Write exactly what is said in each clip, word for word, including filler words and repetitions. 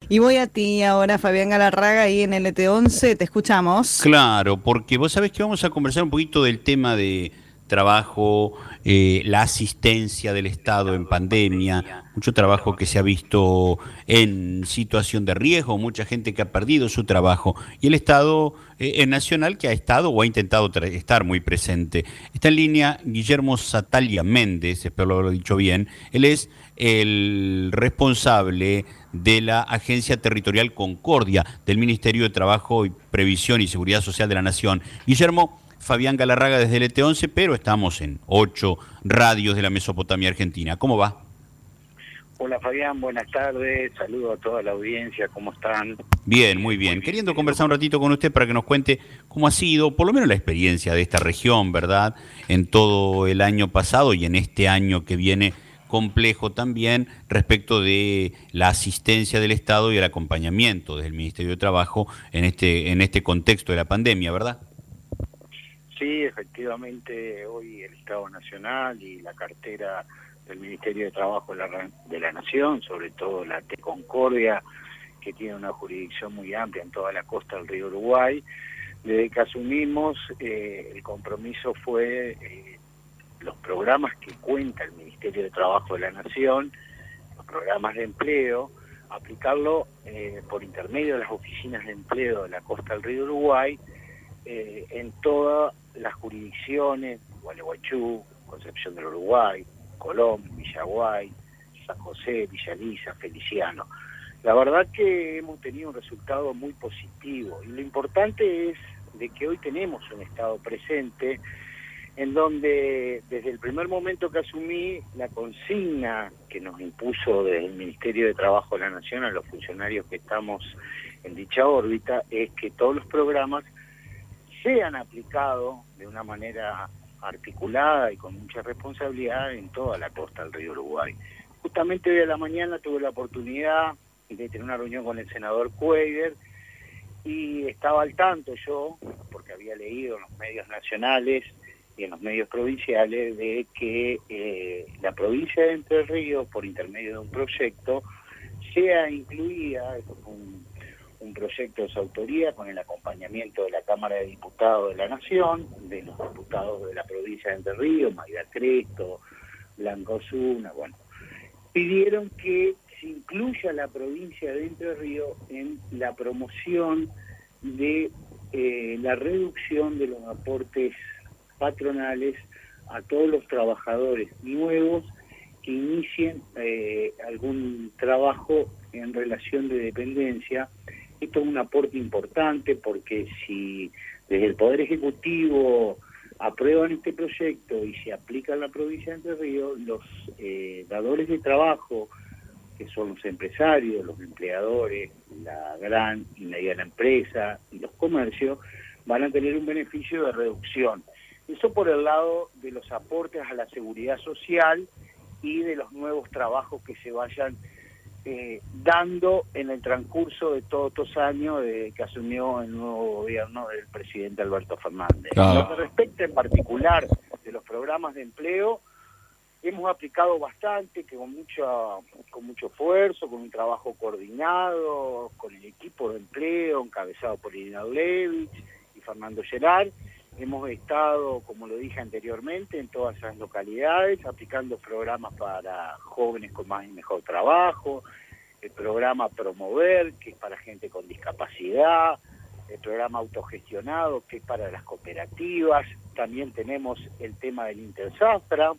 Y voy a ti ahora, Fabián Galarraga, ahí en L T once, te escuchamos. Claro, porque vos sabés que vamos a conversar un poquito del tema de trabajo, eh, la asistencia del Estado en pandemia, mucho trabajo que se ha visto en situación de riesgo, mucha gente que ha perdido su trabajo, y el Estado eh, eh, nacional que ha estado o ha intentado tra- estar muy presente. Está en línea Guillermo Satalia Méndez, espero haberlo dicho bien. Él es el responsable de la Agencia Territorial Concordia del Ministerio de Trabajo y Previsión y Seguridad Social de la Nación. Guillermo, Fabián Galarraga desde el E T once, pero estamos en ocho radios de la Mesopotamia Argentina. ¿Cómo va? Hola Fabián, buenas tardes, saludo a toda la audiencia, ¿cómo están? Bien, muy bien. Queriendo conversar un ratito con usted para que nos cuente cómo ha sido, por lo menos la experiencia de esta región, ¿verdad? En todo el año pasado y en este año que viene complejo también respecto de la asistencia del Estado y el acompañamiento del Ministerio de Trabajo en este, en este contexto de la pandemia, ¿verdad? Sí, efectivamente, hoy el Estado Nacional y la cartera del Ministerio de Trabajo de la, de la Nación, sobre todo la T Concordia, que tiene una jurisdicción muy amplia en toda la costa del río Uruguay, desde que asumimos, eh, el compromiso fue eh, los programas que cuenta el Ministerio de Trabajo de la Nación, los programas de empleo, aplicarlo eh, por intermedio de las oficinas de empleo de la costa del río Uruguay, eh, en todas las jurisdicciones, Gualeguaychú, Concepción del Uruguay, Colón, Villaguay, San José, Villa Lisa, Feliciano. La verdad que hemos tenido un resultado muy positivo y lo importante es de que hoy tenemos un Estado presente en donde desde el primer momento que asumí, la consigna que nos impuso desde el Ministerio de Trabajo de la Nación a los funcionarios que estamos en dicha órbita es que todos los programas sean aplicados de una manera articulada y con mucha responsabilidad en toda la costa del río Uruguay. Justamente hoy a la mañana tuve la oportunidad de tener una reunión con el senador Cuellar y estaba al tanto yo, porque había leído en los medios nacionales y en los medios provinciales, de que eh, la provincia de Entre Ríos, por intermedio de un proyecto, sea incluida, un, un proyecto de su autoría con el acompañamiento de la Cámara de Diputados de la Nación, de los diputados de la provincia de Entre Ríos, Mayra Cresto, Blanco Osuna, bueno, pidieron que se incluya la provincia de Entre Ríos en la promoción de eh, la reducción de los aportes patronales a todos los trabajadores nuevos que inicien eh, algún trabajo en relación de dependencia. Esto es un aporte importante porque si desde el Poder Ejecutivo aprueban este proyecto y se aplica en la provincia de Entre Ríos, los eh, dadores de trabajo, que son los empresarios, los empleadores, la gran y mediana empresa y los comercios, van a tener un beneficio de reducción. Eso por el lado de los aportes a la seguridad social y de los nuevos trabajos que se vayan eh, dando en el transcurso de todos estos años desde que asumió el nuevo gobierno del presidente Alberto Fernández. En lo que respecta en particular de los programas de empleo, hemos aplicado bastante, que con mucho, con mucho esfuerzo, con un trabajo coordinado, con el equipo de empleo encabezado por Irina Dulevich y Fernando Gerard. Hemos estado, como lo dije anteriormente, en todas esas localidades, aplicando programas para jóvenes con más y mejor trabajo, el programa Promover, que es para gente con discapacidad, el programa autogestionado, que es para las cooperativas. También tenemos el tema del Intersafra,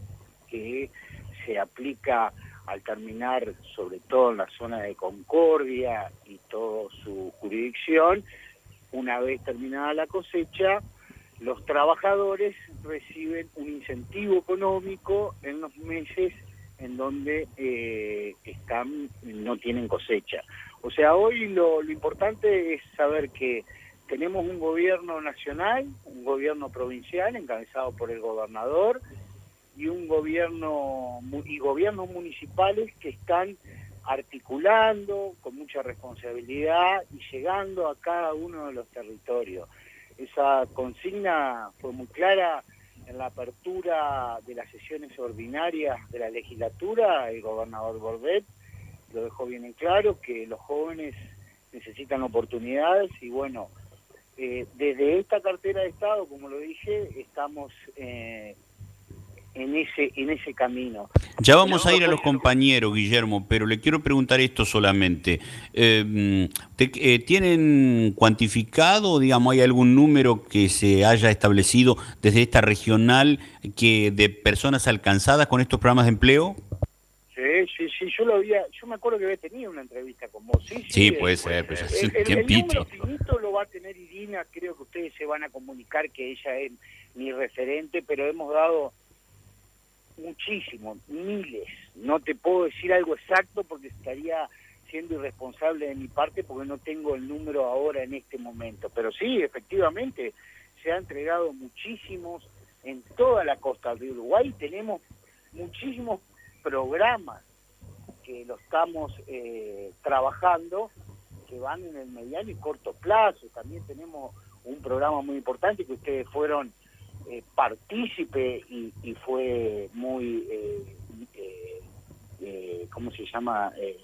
que se aplica al terminar, sobre todo en la zona de Concordia y toda su jurisdicción. Una vez terminada la cosecha, los trabajadores reciben un incentivo económico en los meses en donde eh, están, no tienen cosecha. O sea, hoy lo, lo importante es saber que tenemos un gobierno nacional, un gobierno provincial encabezado por el gobernador y un gobierno y gobiernos municipales que están articulando con mucha responsabilidad y llegando a cada uno de los territorios. Esa consigna fue muy clara en la apertura de las sesiones ordinarias de la legislatura. El gobernador Bordet lo dejó bien en claro, que los jóvenes necesitan oportunidades y bueno, eh, desde esta cartera de Estado, como lo dije, estamos eh, en ese en ese camino. Ya vamos a ir a los compañeros, Guillermo, pero le quiero preguntar esto solamente. Eh, te, eh, ¿Tienen cuantificado, digamos, hay algún número que se haya establecido desde esta regional que de personas alcanzadas con estos programas de empleo? Sí, sí, sí, yo lo había, yo me acuerdo que había tenido una entrevista con vos. Sí, sí, sí eh, puede ser, pero hace el, un el, tiempito. El número finito lo va a tener Irina, creo que ustedes se van a comunicar que ella es mi referente, pero hemos dado muchísimos, miles. No te puedo decir algo exacto porque estaría siendo irresponsable de mi parte porque no tengo el número ahora en este momento. Pero sí, efectivamente, se ha entregado muchísimos en toda la costa de Uruguay. Tenemos muchísimos programas que lo estamos eh, trabajando, que van en el mediano y corto plazo. También tenemos un programa muy importante que ustedes fueron Eh, partícipe y, y fue muy, eh, eh, eh, ¿cómo se llama?, eh,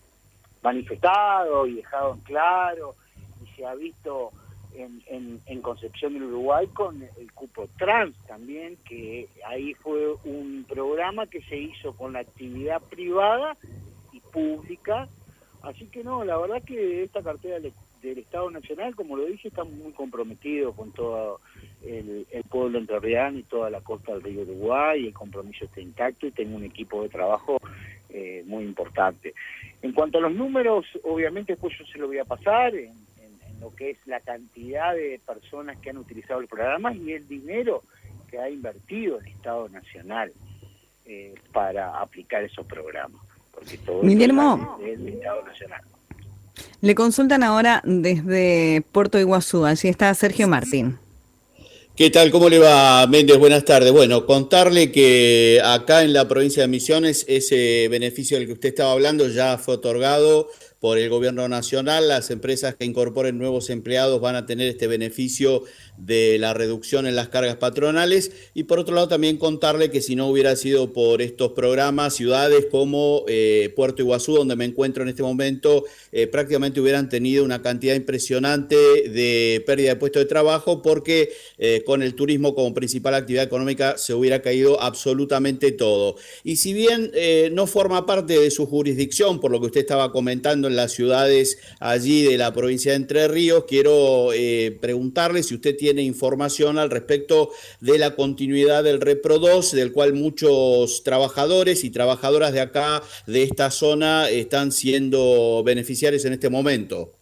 manifestado y dejado en claro, y se ha visto en, en, en Concepción del Uruguay con el cupo trans también, que ahí fue un programa que se hizo con la actividad privada y pública. Así que no, la verdad que esta cartera del, del Estado Nacional, como lo dije, está muy comprometido con todo el, el pueblo entrerriano y toda la costa del río Uruguay. El compromiso está intacto y tengo un equipo de trabajo eh, muy importante. En cuanto a los números, obviamente después yo se lo voy a pasar en, en, en lo que es la cantidad de personas que han utilizado el programa y el dinero que ha invertido el Estado Nacional eh, para aplicar esos programas. Porque todo Guillermo, es del Estado Nacional. Le consultan ahora desde Puerto Iguazú, allí está Sergio Martín. ¿Qué tal? ¿Cómo le va, Méndez? Buenas tardes. Bueno, contarle que acá en la provincia de Misiones ese beneficio del que usted estaba hablando ya fue otorgado por el gobierno nacional. Las empresas que incorporen nuevos empleados van a tener este beneficio de la reducción en las cargas patronales. Y por otro lado también contarle que si no hubiera sido por estos programas, ciudades como eh, Puerto Iguazú, donde me encuentro en este momento, eh, prácticamente hubieran tenido una cantidad impresionante de pérdida de puestos de trabajo porque eh, con el turismo como principal actividad económica se hubiera caído absolutamente todo. Y si bien eh, no forma parte de su jurisdicción, por lo que usted estaba comentando en las ciudades allí de la provincia de Entre Ríos, quiero eh, preguntarle si usted tiene información al respecto de la continuidad del Repro dos, del cual muchos trabajadores y trabajadoras de acá, de esta zona, están siendo beneficiarios en este momento.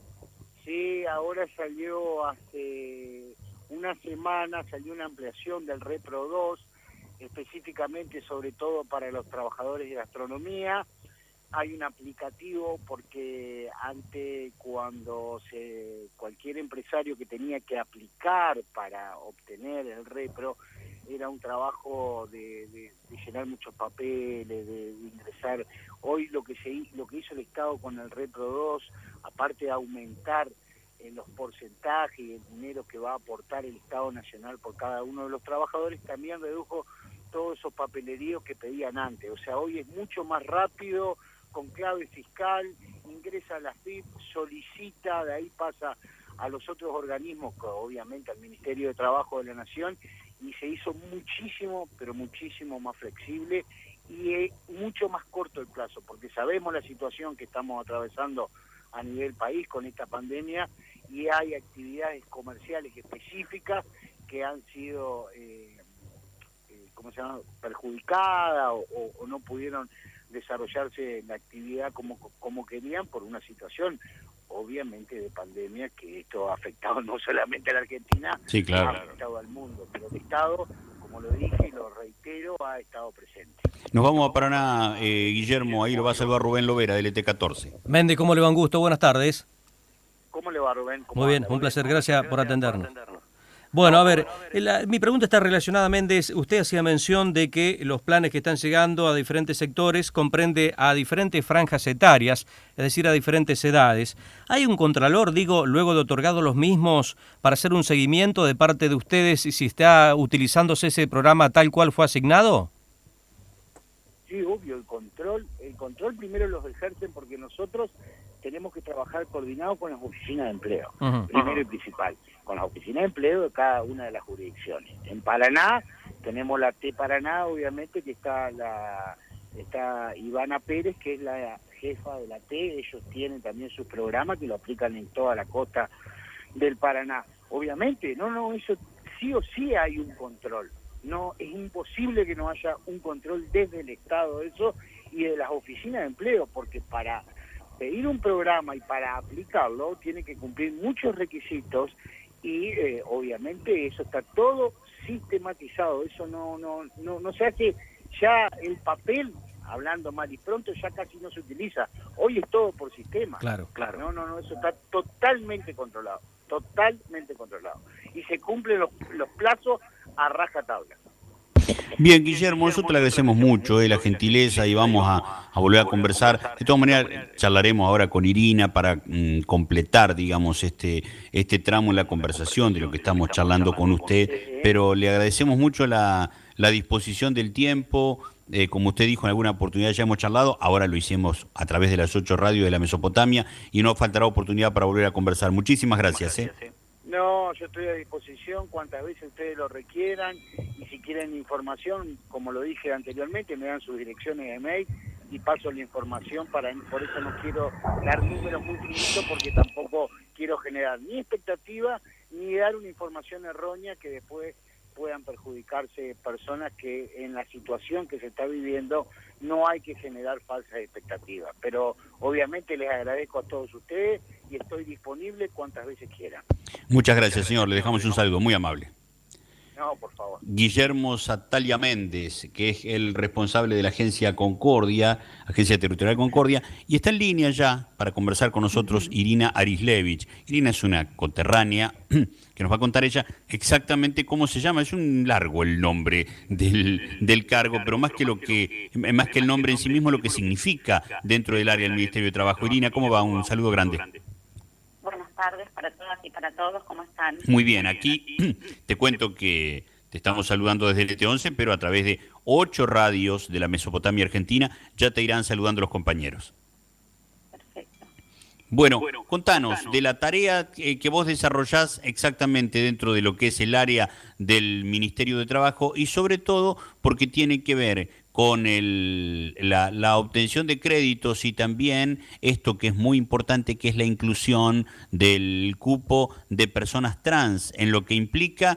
Sí, ahora salió hace una semana, salió una ampliación del Repro dos, específicamente sobre todo para los trabajadores de gastronomía. Hay un aplicativo porque antes cuando se, cualquier empresario que tenía que aplicar para obtener el Repro era un trabajo de, de, de llenar muchos papeles, de, de ingresar. Hoy lo que se lo que hizo el Estado con el Repro dos, aparte de aumentar en los porcentajes y el dinero que va a aportar el Estado Nacional por cada uno de los trabajadores, también redujo todos esos papeleríos que pedían antes. O sea, hoy es mucho más rápido, con clave fiscal, ingresa a la F I P, solicita, de ahí pasa a los otros organismos, obviamente al Ministerio de Trabajo de la Nación, y se hizo muchísimo, pero muchísimo más flexible y eh, mucho más corto el plazo, porque sabemos la situación que estamos atravesando a nivel país con esta pandemia y hay actividades comerciales específicas que han sido eh, eh, ¿cómo se llama? perjudicadas o, o, o no pudieron desarrollarse la actividad como, como querían por una situación obviamente de pandemia, que esto ha afectado no solamente a la Argentina, sí, claro, ha afectado al mundo, pero el Estado, como lo dije y lo reitero, ha estado presente. Nos vamos a Paraná, eh, Guillermo, ahí lo va a saludar Rubén Lovera, del E T catorce. Méndez, ¿cómo le va? Un gusto, buenas tardes. ¿Cómo le va, Rubén? Muy bien, un placer, gracias por atendernos. Bueno, a ver, la, mi pregunta está relacionada, Méndez. Usted hacía mención de que los planes que están llegando a diferentes sectores comprende a diferentes franjas etarias, es decir, a diferentes edades. ¿Hay un contralor, digo, luego de otorgados los mismos, para hacer un seguimiento de parte de ustedes y si está utilizándose ese programa tal cual fue asignado? Sí, obvio, el control, el control primero los ejercen porque nosotros tenemos que trabajar coordinado con las oficinas de empleo, Uh-huh. primero y principal, con las oficinas de empleo de cada una de las jurisdicciones. En Paraná tenemos la T Paraná, obviamente, que está la está Ivana Pérez, que es la jefa de la T, ellos tienen también sus programas que lo aplican en toda la costa del Paraná. Obviamente, no, no, eso sí o sí hay un control. No, es imposible que no haya un control desde el Estado de eso y de las oficinas de empleo, porque para pedir un programa y para aplicarlo tiene que cumplir muchos requisitos y eh, obviamente eso está todo sistematizado. Eso no, no, no, no se hace ya el papel, hablando mal y pronto, ya casi no se utiliza. Hoy es todo por sistema. Claro, claro. No, no, no, eso está totalmente controlado, totalmente controlado. Y se cumplen los, los plazos a rajatabla. Bien, Guillermo, nosotros le agradecemos mucho eh, la gentileza y vamos a, a volver a conversar. De todas maneras, charlaremos ahora con Irina para mm, completar, digamos, este, este tramo en la conversación de lo que estamos charlando con usted, pero le agradecemos mucho la, la disposición del tiempo. Eh, como usted dijo, en alguna oportunidad ya hemos charlado, ahora lo hicimos a través de las ocho radios de la Mesopotamia y no faltará oportunidad para volver a conversar. Muchísimas gracias. ¿eh? No, yo estoy a disposición cuantas veces ustedes lo requieran y si quieren información, como lo dije anteriormente, me dan sus direcciones de mail y paso la información. Para por eso no quiero dar números muy finitos porque tampoco quiero generar ni expectativa ni dar una información errónea que después puedan perjudicarse personas que en la situación que se está viviendo no hay que generar falsas expectativas. Pero obviamente les agradezco a todos ustedes y estoy disponible cuantas veces quieran. Muchas gracias, señor. Le dejamos un saludo muy amable. No, por favor. Guillermo Satalia Méndez, que es el responsable de la Agencia Concordia, Agencia Territorial Concordia, y está en línea ya para conversar con nosotros Irina Arislevich. Irina es una coterránea que nos va a contar ella exactamente cómo se llama. Es un largo el nombre del, del cargo, pero más que lo que, más que el nombre en sí mismo, lo que significa dentro del área del Ministerio de Trabajo. Irina, ¿cómo va? Un saludo grande. Buenas tardes para todas y para todos, ¿cómo están? Muy bien, aquí te cuento que te estamos saludando desde el T once, pero a través de ocho radios de la Mesopotamia Argentina ya te irán saludando los compañeros. Perfecto. Bueno, contanos de la tarea que, que vos desarrollás exactamente dentro de lo que es el área del Ministerio de Trabajo y sobre todo porque tiene que ver con el, la, la obtención de créditos y también esto que es muy importante, que es la inclusión del cupo de personas trans, en lo que implica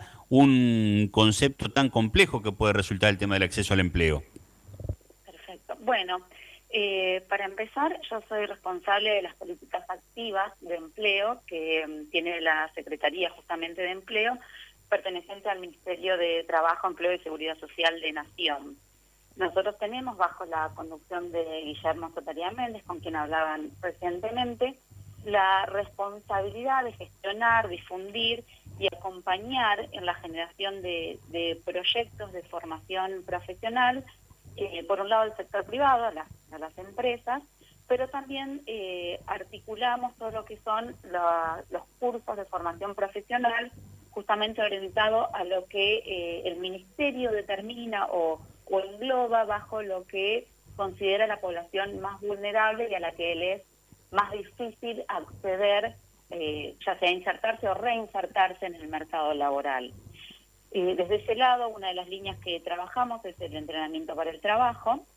un concepto tan complejo que puede resultar el tema del acceso al empleo. Perfecto. Bueno, eh, para empezar, yo soy responsable de las políticas activas de empleo que um, tiene la Secretaría justamente de Empleo, perteneciente al Ministerio de Trabajo, Empleo y Seguridad Social de Nación. Nosotros tenemos, bajo la conducción de Guillermo Satalia Méndez, con quien hablaban recientemente, la responsabilidad de gestionar, difundir y acompañar en la generación de, de proyectos de formación profesional, eh, por un lado del sector privado, a las, a las empresas, pero también eh, articulamos todo lo que son la, los cursos de formación profesional, justamente orientado a lo que eh, el Ministerio determina o o engloba bajo lo que considera la población más vulnerable y a la que le es más difícil acceder, eh, ya sea insertarse o reinsertarse en el mercado laboral. Eh, desde ese lado, una de las líneas que trabajamos es el entrenamiento para el trabajo,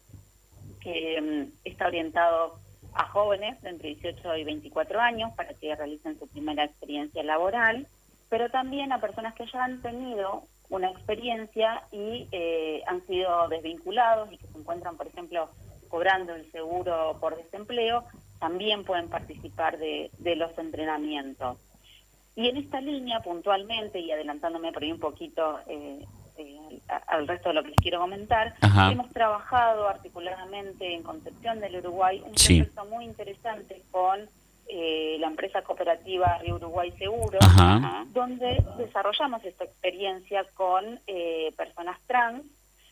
que um, está orientado a jóvenes de entre dieciocho y veinticuatro años para que realicen su primera experiencia laboral, pero también a personas que ya han tenido una experiencia y eh, han sido desvinculados y que se encuentran, por ejemplo, cobrando el seguro por desempleo, también pueden participar de, de los entrenamientos. Y en esta línea, puntualmente, y adelantándome por ahí un poquito eh, eh, al resto de lo que les quiero comentar, Ajá. hemos trabajado articuladamente en Concepción del Uruguay un Sí. proyecto muy interesante con Eh, la empresa cooperativa Río Uruguay Seguro, Ajá. donde desarrollamos esta experiencia con eh, personas trans,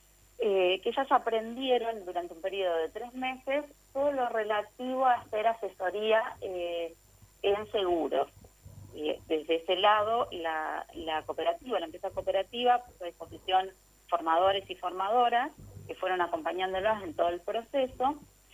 eh, que ellas aprendieron durante un periodo de tres meses todo lo relativo a hacer asesoría eh, en seguros. Eh, desde ese lado, la, la cooperativa, la empresa cooperativa, puso a disposición formadores y formadoras que fueron acompañándolas en todo el proceso.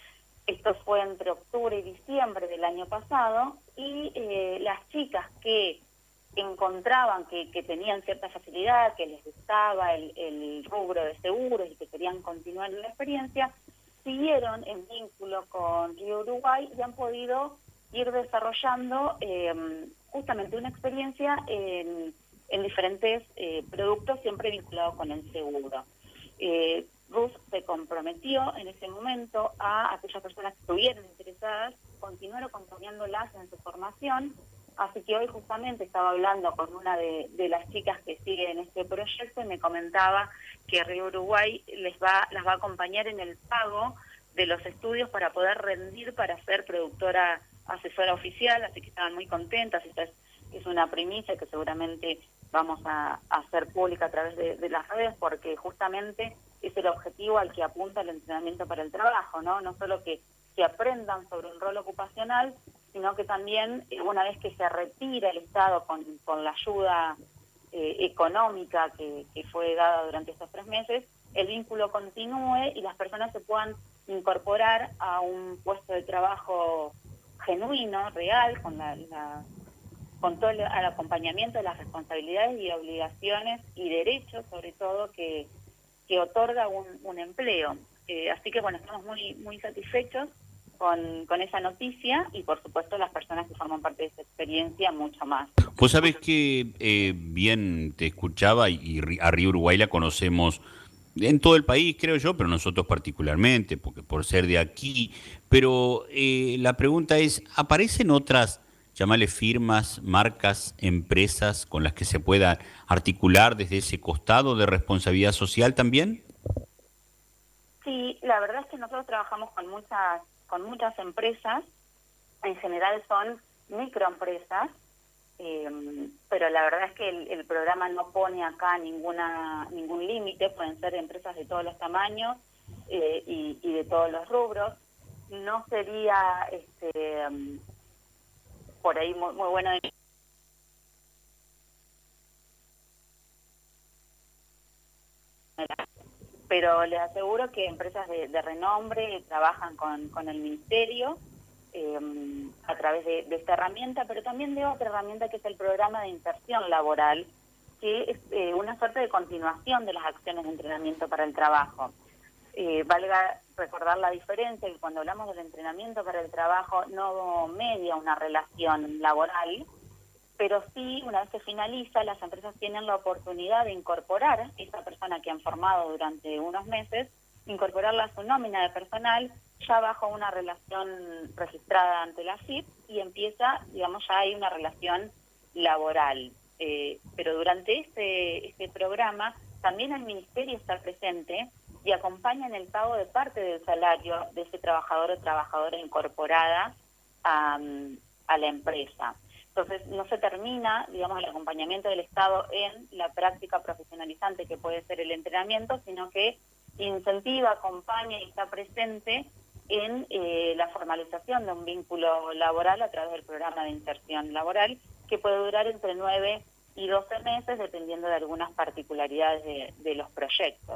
Esto fue entre octubre y diciembre del año pasado, y eh, las chicas que encontraban que, que tenían cierta facilidad, que les gustaba el, el rubro de seguros y que querían continuar en la experiencia, siguieron en vínculo con Río Uruguay y han podido ir desarrollando eh, justamente una experiencia en, en diferentes eh, productos, siempre vinculados con el seguro. Eh, Rus se comprometió en ese momento a aquellas personas que estuvieran interesadas, continuar acompañándolas en su formación. Así que hoy justamente estaba hablando con una de, de las chicas que sigue en este proyecto y me comentaba que Río Uruguay les va, las va a acompañar en el pago de los estudios para poder rendir para ser productora asesora oficial, así que estaban muy contentas. Esta es, es una primicia que seguramente vamos a, a hacer pública a través de, de las redes, porque justamente es el objetivo al que apunta el entrenamiento para el trabajo, ¿no? No solo que, que aprendan sobre un rol ocupacional, sino que también una vez que se retira el Estado con, con la ayuda eh, económica que, que fue dada durante estos tres meses, el vínculo continúe y las personas se puedan incorporar a un puesto de trabajo genuino, real, con la, la con todo el, el acompañamiento de las responsabilidades y obligaciones y derechos, sobre todo, que, que otorga un, un empleo. Eh, así que, bueno, estamos muy, muy satisfechos Con, con esa noticia y, por supuesto, las personas que forman parte de esta experiencia mucho más. Vos sabés que eh, bien te escuchaba y, y a Río Uruguay la conocemos en todo el país, creo yo, pero nosotros particularmente, porque por ser de aquí. Pero eh, la pregunta es, ¿aparecen otras, llamarle firmas, marcas, empresas con las que se pueda articular desde ese costado de responsabilidad social también? Sí, la verdad es que nosotros trabajamos con muchas con muchas empresas, en general son microempresas, eh, pero la verdad es que el, el programa no pone acá ninguna ningún límite, pueden ser empresas de todos los tamaños eh, y, y de todos los rubros. No sería este um, por ahí muy, muy bueno de pero les aseguro que empresas de, de renombre trabajan con, con el Ministerio eh, a través de, de esta herramienta, pero también de otra herramienta que es el programa de inserción laboral, que es eh, una suerte de continuación de las acciones de entrenamiento para el trabajo. Eh, valga recordar la diferencia, que cuando hablamos del entrenamiento para el trabajo no media una relación laboral, pero sí, una vez que finaliza, las empresas tienen la oportunidad de incorporar a esa persona que han formado durante unos meses, incorporarla a su nómina de personal, ya bajo una relación registrada ante la A F I P, y empieza, digamos, ya hay una relación laboral. Eh, pero durante este, este programa, también el Ministerio está presente y acompaña en el pago de parte del salario de ese trabajador o trabajadora incorporada a, a la empresa. Entonces, no se termina, digamos, el acompañamiento del Estado en la práctica profesionalizante que puede ser el entrenamiento, sino que incentiva, acompaña y está presente en eh, la formalización de un vínculo laboral a través del programa de inserción laboral, que puede durar entre nueve y doce meses, dependiendo de algunas particularidades de, de los proyectos.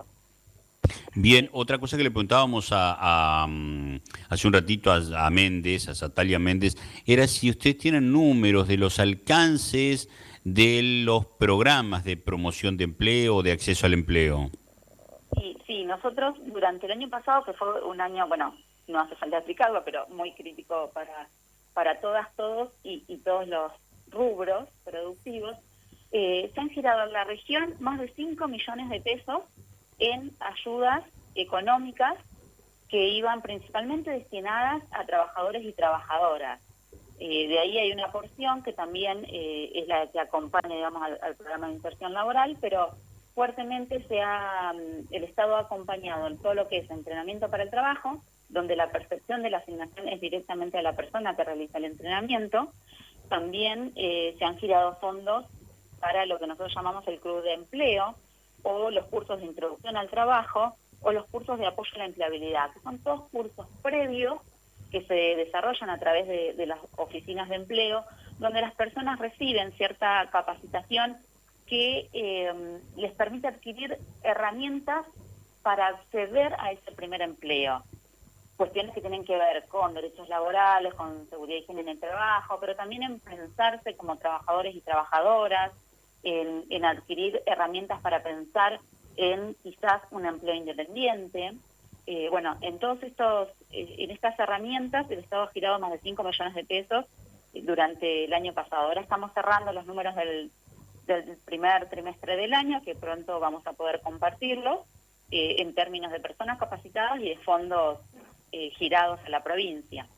Bien, otra cosa que le preguntábamos a, a hace un ratito a, a Méndez, a Satalia Méndez, era si ustedes tienen números de los alcances de los programas de promoción de empleo o de acceso al empleo. Sí, sí, nosotros durante el año pasado, que fue un año, bueno, no hace falta explicarlo, pero muy crítico para, para todas, todos y, y todos los rubros productivos, eh, se han girado en la región más de cinco millones de pesos en ayudas económicas que iban principalmente destinadas a trabajadores y trabajadoras. Eh, de ahí hay una porción que también eh, es la que acompaña, digamos, al, al programa de inserción laboral, pero fuertemente se ha, el Estado ha acompañado en todo lo que es entrenamiento para el trabajo, donde la percepción de la asignación es directamente a la persona que realiza el entrenamiento. También eh, se han girado fondos para lo que nosotros llamamos el Club de Empleo, o los cursos de introducción al trabajo, o los cursos de apoyo a la empleabilidad, que son todos cursos previos que se desarrollan a través de, de las oficinas de empleo, donde las personas reciben cierta capacitación que eh, les permite adquirir herramientas para acceder a ese primer empleo. cuestiones que tienen que ver con derechos laborales, con seguridad y higiene en el trabajo, pero también en pensarse como trabajadores y trabajadoras, en, en adquirir herramientas para pensar en quizás un empleo independiente. Eh, bueno, en todos estos, eh, en estas herramientas el Estado ha girado más de cinco millones de pesos durante el año pasado. Ahora estamos cerrando los números del, del primer trimestre del año, que pronto vamos a poder compartirlos, eh, en términos de personas capacitadas y de fondos eh, girados a la provincia.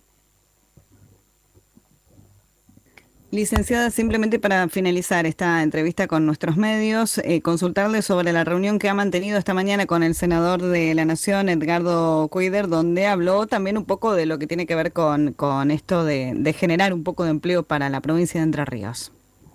Licenciada, simplemente para finalizar esta entrevista con nuestros medios, eh, consultarle sobre la reunión que ha mantenido esta mañana con el senador de la Nación, Edgardo Cuíder, donde habló también un poco de lo que tiene que ver con, con esto de, de generar un poco de empleo para la provincia de Entre Ríos.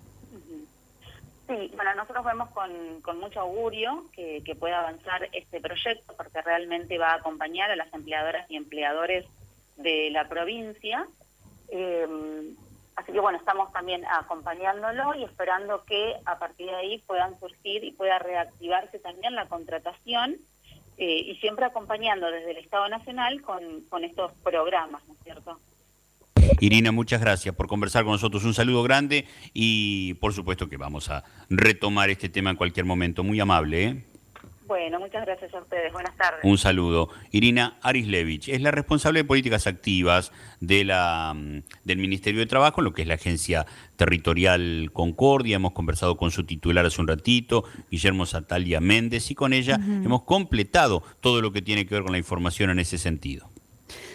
Sí, bueno, nosotros vemos con, con mucho augurio que, que pueda avanzar este proyecto, porque realmente va a acompañar a las empleadoras y empleadores de la provincia. Eh, Así que bueno, estamos también acompañándolo y esperando que a partir de ahí puedan surgir y pueda reactivarse también la contratación, eh, y siempre acompañando desde el Estado Nacional con, con estos programas, ¿no es cierto? Irina, muchas gracias por conversar con nosotros. Un saludo grande y por supuesto que vamos a retomar este tema en cualquier momento. Muy amable, ¿eh? Bueno, muchas gracias a ustedes. Buenas tardes. Un saludo. Irina Arislevich es la responsable de políticas activas de la, del Ministerio de Trabajo, en lo que es la Agencia Territorial Concordia. Hemos conversado con su titular hace un ratito, Guillermo Satalia Méndez, y con ella uh-huh. hemos completado todo lo que tiene que ver con la información en ese sentido.